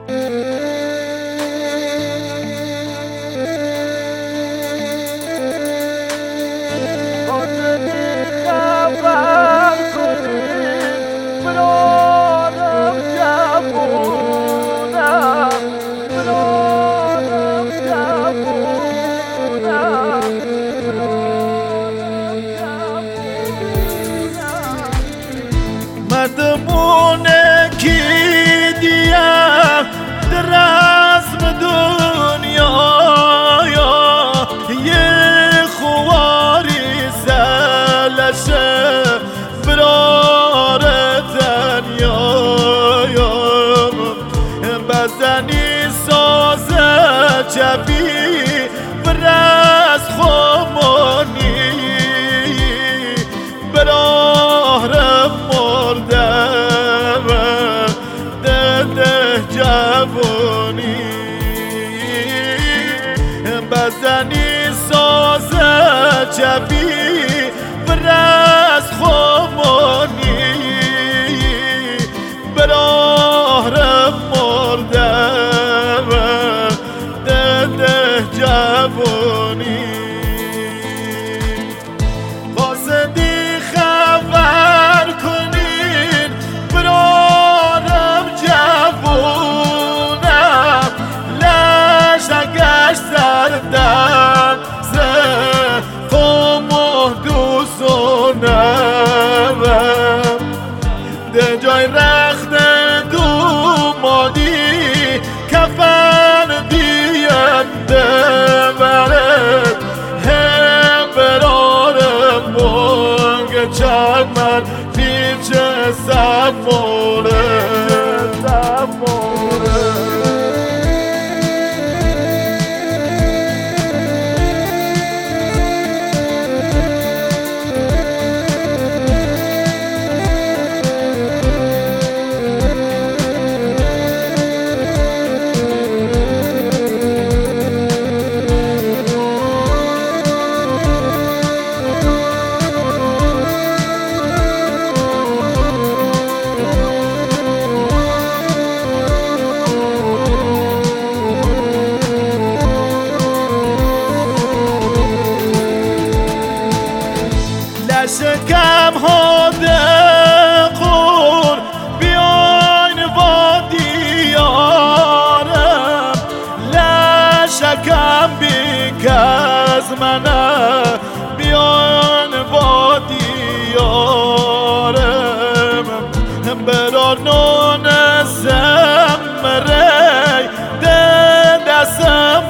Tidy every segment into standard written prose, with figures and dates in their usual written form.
مردمونه کی دیم در رسم دنیا یه خواری زلشه برار دنیا بزنی سازه جبی برس خمانی برار مردم ده جوانی بزنی سازه جبی برس خمانی برار مردم ده جوانی قاصدی خبر کنین برارم جوونم لشگش سردم زه قوم و دوستونم ده جای رخت دومادی کفن دیم ده برد هم برارم مونگ چمن پیچ سموره شکم ها دقور بیاین وادیارم لشکم بی کز منه بیاین وادیارم برار نون زمره دستم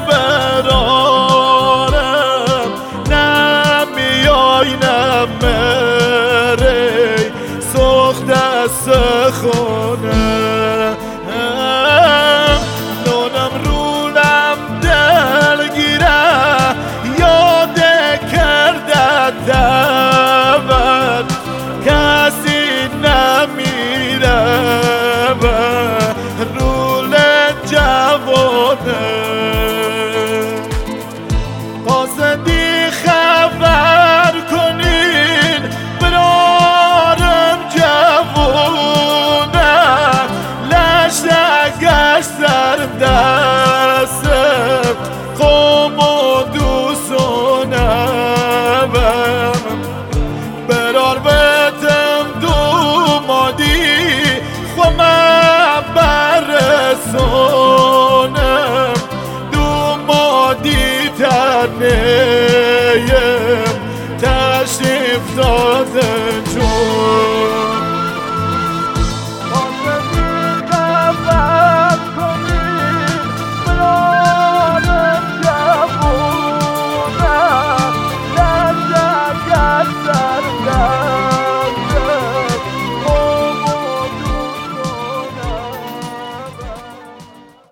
برارم نمیای مری سخت سخونه نونم رولم دلگیره یاد کرده دود کسی نمیره رول جوانه قاصدی خبر کنین برارم جوونم لشگش سردستم قوم و دوستونم برار بتم دومادی خمم برسونم دومادی تنیم تشریف دادن چون